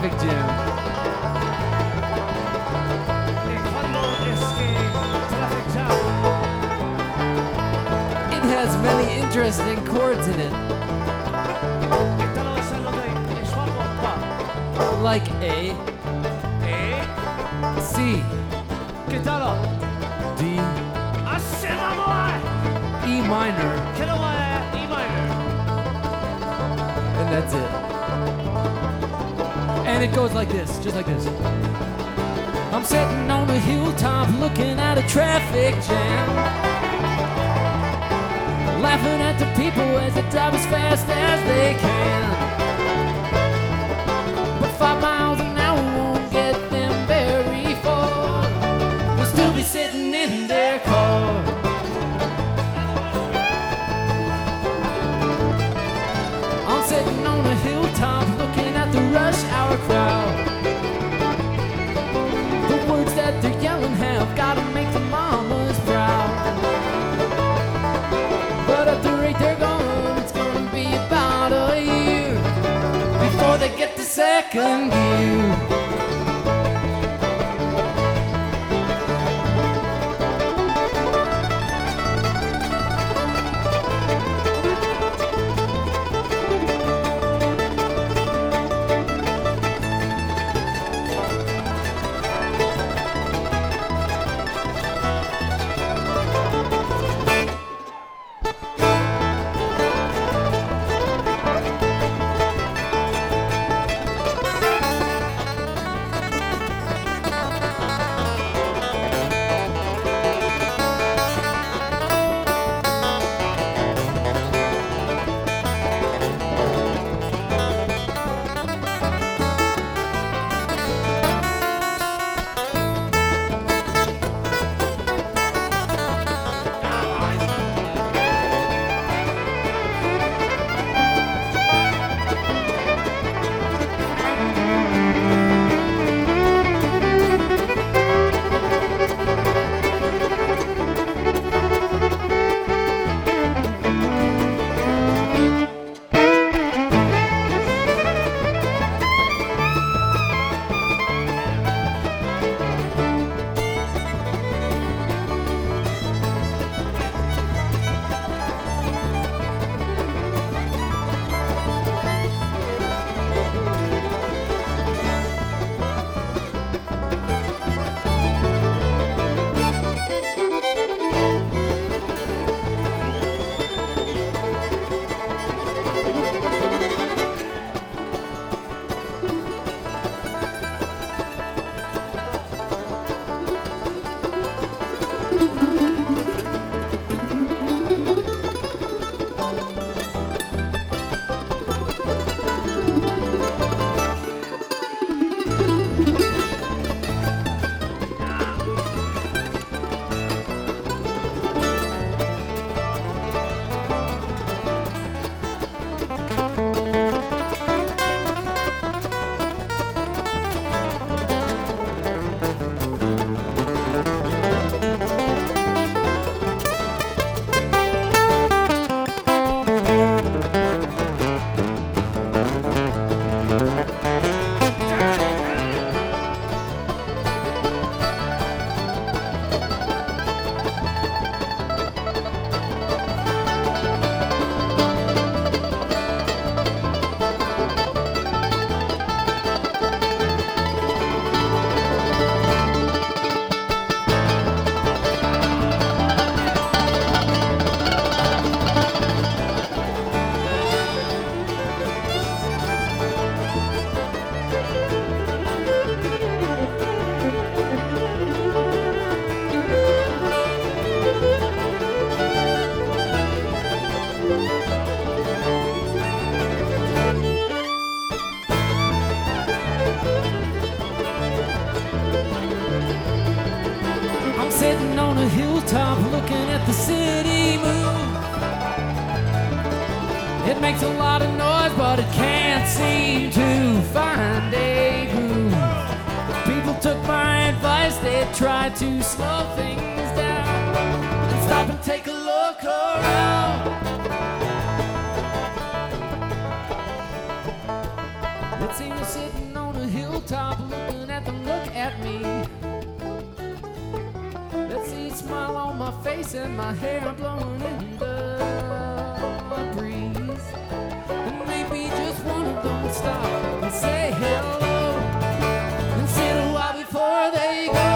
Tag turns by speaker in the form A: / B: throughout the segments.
A: traffic jam. It has many interesting chords in it. Like A, C, D, E minor, and that's it. And it goes like this, just like this. I'm sitting on a hilltop looking at a traffic jam, laughing at the people as they drive as fast as they can. But 5 miles an hour won't get them very far. They'll still be sitting in their car. I'm sitting on a hilltop looking at the rush hour crowd. The words that they're yelling have gotta make the mamas proud. But at the rate they're going, it's gonna be about a year before they get to second gear. Sitting on a hilltop looking at the city move. It makes a lot of noise, but it can't seem to find a groove. People took my advice, they tried to slow things down and stop and take a look around. It seems we're sitting on a hill on my face and my hair blowing in the breeze. And maybe just one of them would stop and say hello and sit a while before they go.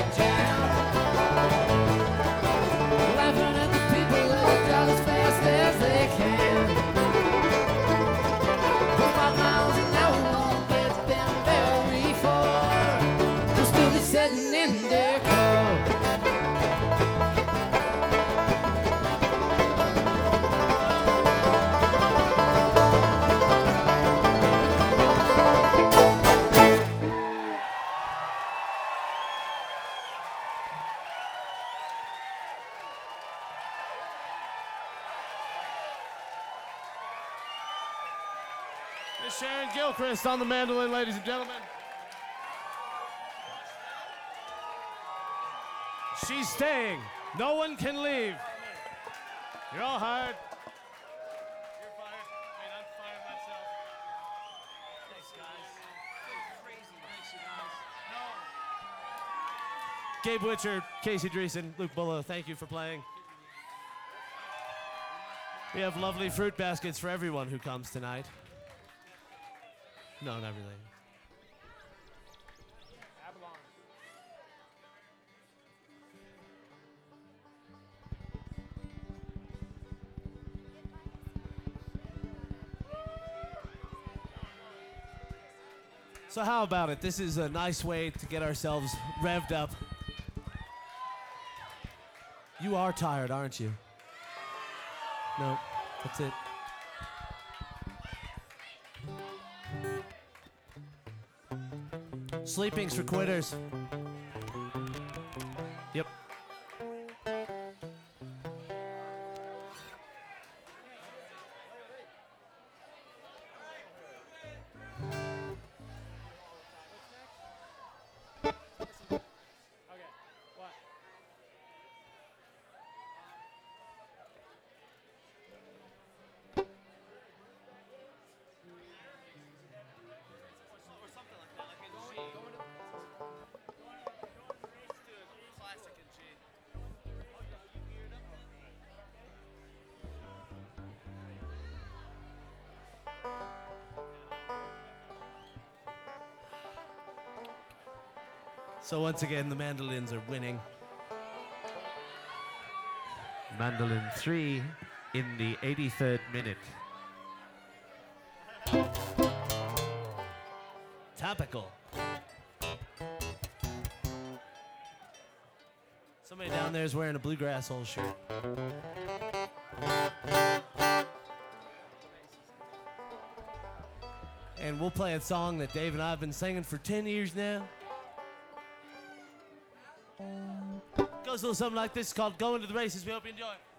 A: traffic jam. Laughing at the people that drive as fast as they can. But 5 miles an hour won't get them very far. They'll still be sitting in their car.
B: Miss Sharon Gilchrist on the mandolin, ladies and gentlemen. She's staying. No one can leave. You're all hired. You're fired. I mean, I'm firing myself. Thanks, guys. Crazy. Thanks, you guys. No. Gabe Witcher, Casey Dreesen, Luke Bullough, thank you for playing. We have lovely fruit baskets for everyone who comes tonight. No, not really. So how about it? This is a nice way to get ourselves revved up. You are tired, aren't you? No, that's it. Sleeping's for quitters. Yep. So once again, the mandolins are winning.
C: Mandolin 3 in the 83rd minute.
B: Topical. Somebody down there is wearing a Bluegrass Hole shirt. And we'll play a song that Dave and I have been singing for 10 years now. Goes a little something like this, called Going to the Races. We hope you enjoy.